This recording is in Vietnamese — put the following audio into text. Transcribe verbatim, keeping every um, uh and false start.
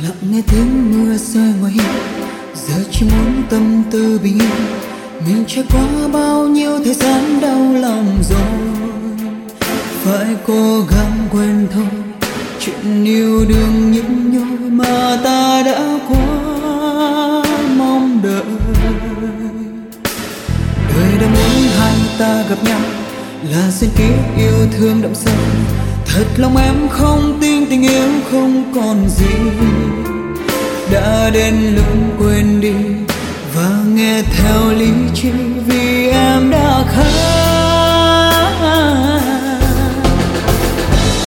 lặng nghe tiếng mưa rơi ngoài hiên, giờ chỉ muốn tâm tư bình yên. Mình trải qua bao nhiêu thời gian đau lòng rồi, phải cố gắng quên thôi chuyện yêu đương nhức nhối mà ta đã quá mong đợi. Đời đã muốn hai ta gặp nhau là duyên kiếp yêu thương đậm sâu, thật lòng em không tin tình yêu không còn gì. Đã đến lúc quên đi và nghe theo lý trí, vì em đã khác.